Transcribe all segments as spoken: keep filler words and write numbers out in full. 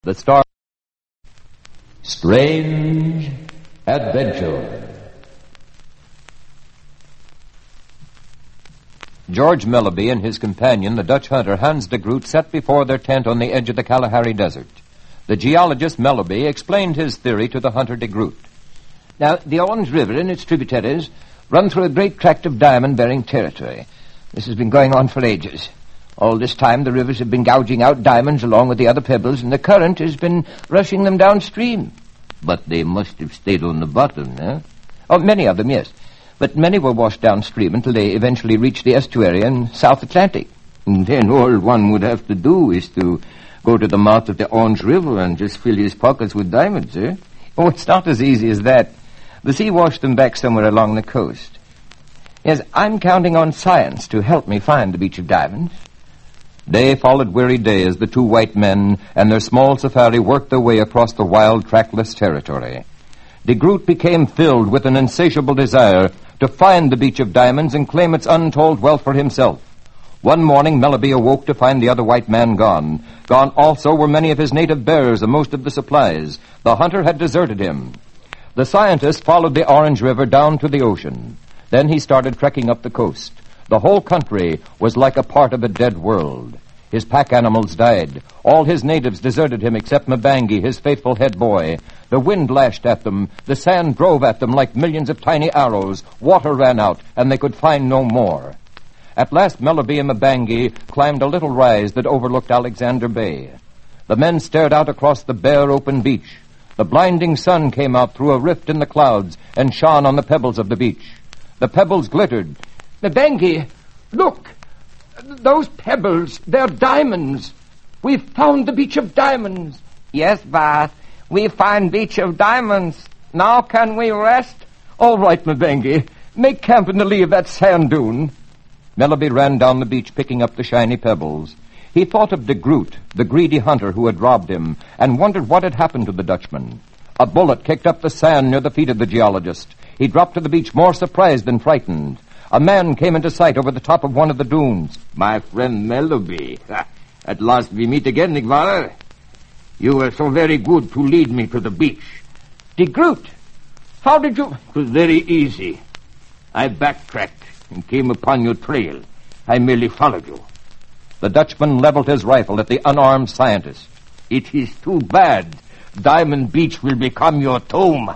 The Star. Strange Adventure. George Melleby and his companion, the Dutch hunter Hans de Groot, sat before their tent on the edge of the Kalahari Desert. The geologist Melleby explained his theory to the hunter de Groot. Now, the Orange River and its tributaries run through a great tract of diamond-bearing territory. This has been going on for ages. All this time, the rivers have been gouging out diamonds along with the other pebbles, and the current has been rushing them downstream. But they must have stayed on the bottom, eh? Oh, many of them, yes. But many were washed downstream until they eventually reached the estuary in South Atlantic. And then all one would have to do is to go to the mouth of the Orange River and just fill his pockets with diamonds, eh? Oh, it's not as easy as that. The sea washed them back somewhere along the coast. Yes, I'm counting on science to help me find the beach of diamonds. Day followed weary day as the two white men and their small safari worked their way across the wild, trackless territory. De Groot became filled with an insatiable desire to find the beach of diamonds and claim its untold wealth for himself. One morning, Melleby awoke to find the other white man gone. Gone also were many of his native bearers and most of the supplies. The hunter had deserted him. The scientist followed the Orange River down to the ocean. Then he started trekking up the coast. The whole country was like a part of a dead world. His pack animals died. All his natives deserted him except Mbangi, his faithful head boy. The wind lashed at them. The sand drove at them like millions of tiny arrows. Water ran out, and they could find no more. At last, Melleby and Mbangi climbed a little rise that overlooked Alexander Bay. The men stared out across the bare, open beach. The blinding sun came out through a rift in the clouds and shone on the pebbles of the beach. The pebbles glittered. Mbangi, look! Those pebbles, they're diamonds. We've found the beach of diamonds. Yes, Bath, we find beach of diamonds. Now can we rest? All right, Mbangi. Make camp in the lee of that sand dune. Melleby ran down the beach picking up the shiny pebbles. He thought of de Groot, the greedy hunter who had robbed him, and wondered what had happened to the Dutchman. A bullet kicked up the sand near the feet of the geologist. He dropped to the beach more surprised than frightened. A man came into sight over the top of one of the dunes. My friend Melleby. At last we meet again, Nickwaller. You were so very good to lead me to the beach. De Groot, how did you... It was very easy. I backtracked and came upon your trail. I merely followed you. The Dutchman leveled his rifle at the unarmed scientist. It is too bad. Diamond Beach will become your tomb.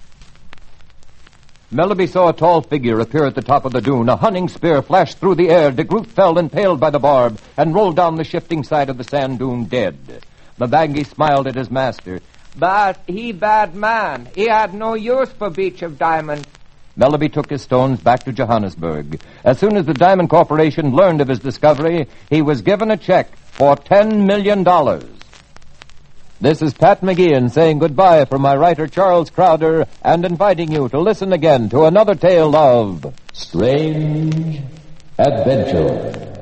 Melleby saw a tall figure appear at the top of the dune. A hunting spear flashed through the air. De Groot fell impaled by the barb and rolled down the shifting side of the sand dune dead. Mbangi smiled at his master. But he bad man. He had no use for beach of diamond. Melleby took his stones back to Johannesburg. As soon as the Diamond Corporation learned of his discovery, he was given a check for ten million dollars. This is Pat McGeehan saying goodbye from my writer Charles Crowder and inviting you to listen again to another tale of Strange Adventure.